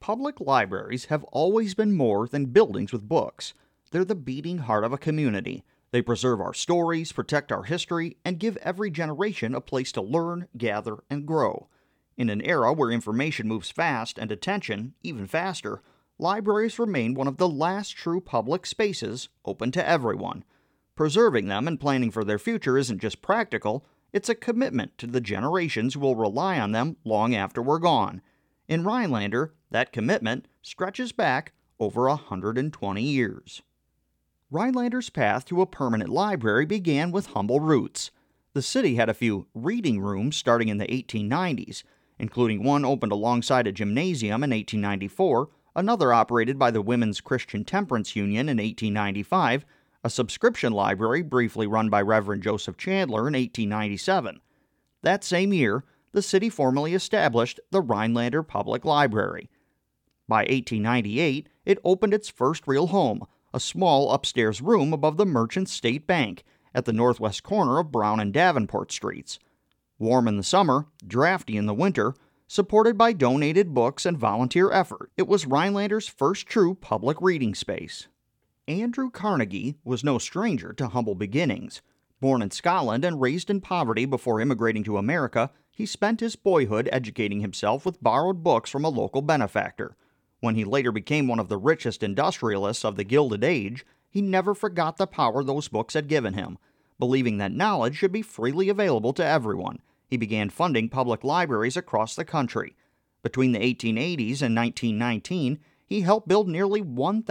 Public libraries have always been more than buildings with books. They're the beating heart of a community. They preserve our stories, protect our history, and give every generation a place to learn, gather, and grow. In an era where information moves fast and attention even faster, libraries remain one of the last true public spaces open to everyone. Preserving them and planning for their future isn't just practical, it's a commitment to the generations who will rely on them long after we're gone. In Rhinelander, that commitment stretches back over 120 years. Rhinelander's path to a permanent library began with humble roots. The city had a few reading rooms starting in the 1890s, including one opened alongside a gymnasium in 1894, another operated by the Women's Christian Temperance Union in 1895, a subscription library briefly run by Reverend Joseph Chandler in 1897. That same year, the city formally established the Rhinelander Public Library. By 1898, it opened its first real home, a small upstairs room above the Merchant State Bank at the northwest corner of Brown and Davenport Streets. Warm in the summer, drafty in the winter, supported by donated books and volunteer effort, it was Rhinelander's first true public reading space. Andrew Carnegie was no stranger to humble beginnings. Born in Scotland and raised in poverty before immigrating to America, he spent his boyhood educating himself with borrowed books from a local benefactor. When he later became one of the richest industrialists of the Gilded Age, he never forgot the power those books had given him. Believing that knowledge should be freely available to everyone, he began funding public libraries across the country. Between the 1880s and 1919, he helped build nearly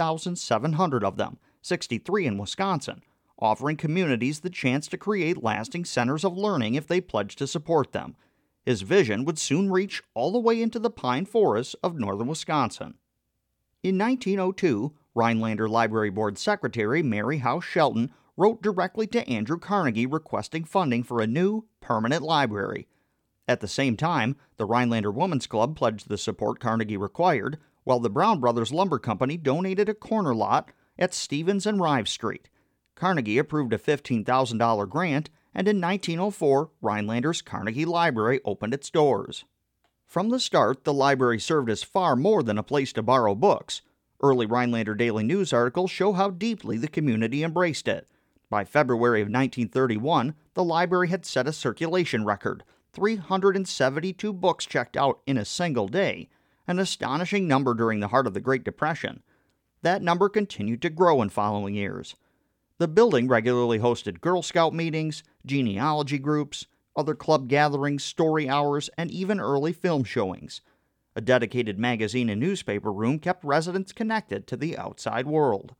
1,700 of them, 63 in Wisconsin, offering communities the chance to create lasting centers of learning if they pledged to support them. His vision would soon reach all the way into the pine forests of northern Wisconsin. In 1902, Rhinelander Library Board Secretary Mary House Shelton wrote directly to Andrew Carnegie requesting funding for a new, permanent library. At the same time, the Rhinelander Women's Club pledged the support Carnegie required, while the Brown Brothers Lumber Company donated a corner lot at Stevens and Rive Street. Carnegie approved a $15,000 grant, and in 1904, Rhinelander's Carnegie Library opened its doors. From the start, the library served as far more than a place to borrow books. Early Rhinelander Daily News articles show how deeply the community embraced it. By February of 1931, the library had set a circulation record, 372 books checked out in a single day, an astonishing number during the heart of the Great Depression. That number continued to grow in following years. The building regularly hosted Girl Scout meetings, genealogy groups, other club gatherings, story hours, and even early film showings. A dedicated magazine and newspaper room kept residents connected to the outside world.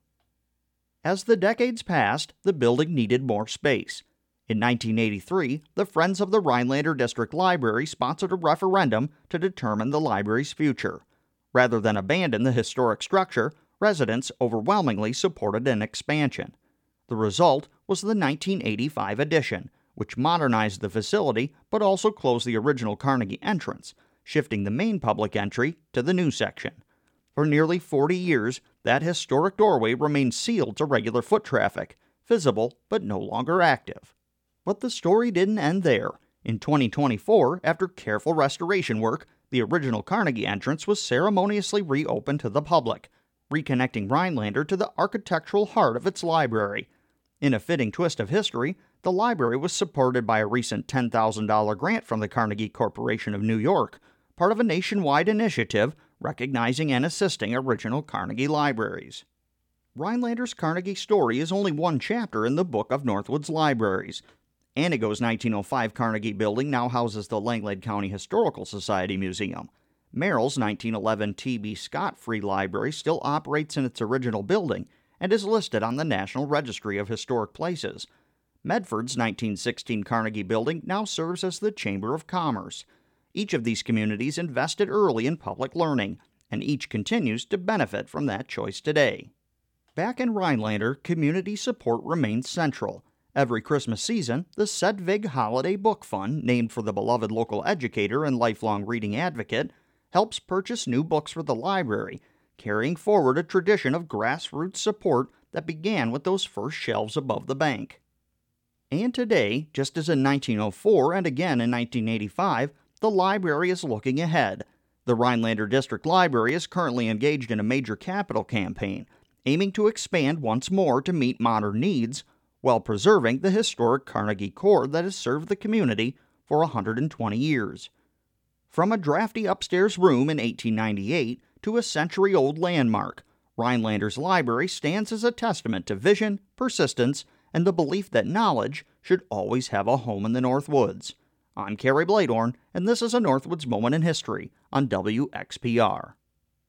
As the decades passed, the building needed more space. In 1983, the Friends of the Rhinelander District Library sponsored a referendum to determine the library's future. Rather than abandon the historic structure, residents overwhelmingly supported an expansion. The result was the 1985 addition, which modernized the facility but also closed the original Carnegie entrance, shifting the main public entry to the new section. For nearly 40 years, that historic doorway remained sealed to regular foot traffic, visible but no longer active. But the story didn't end there. In 2024, after careful restoration work, the original Carnegie entrance was ceremoniously reopened to the public, reconnecting Rhinelander to the architectural heart of its library. In a fitting twist of history, the library was supported by a recent $10,000 grant from the Carnegie Corporation of New York, part of a nationwide initiative recognizing and assisting original Carnegie libraries. Rhinelander's Carnegie story is only one chapter in the Book of Northwoods Libraries. Antigo's 1905 Carnegie Building now houses the Langlade County Historical Society Museum. Merrill's 1911 T.B. Scott Free Library still operates in its original building and is listed on the National Registry of Historic Places. Medford's 1916 Carnegie Building now serves as the Chamber of Commerce. Each of these communities invested early in public learning, and each continues to benefit from that choice today. Back in Rhinelander, community support remains central. Every Christmas season, the Sedvig Holiday Book Fund, named for the beloved local educator and lifelong reading advocate, helps purchase new books for the library, carrying forward a tradition of grassroots support that began with those first shelves above the bank. And today, just as in 1904 and again in 1985, the library is looking ahead. The Rhinelander District Library is currently engaged in a major capital campaign, aiming to expand once more to meet modern needs while preserving the historic Carnegie core that has served the community for 120 years. From a drafty upstairs room in 1898 to a century-old landmark, Rhinelander's library stands as a testament to vision, persistence, and the belief that knowledge should always have a home in the Northwoods. I'm Kerry Bladorn, and this is a Northwoods Moment in History on WXPR.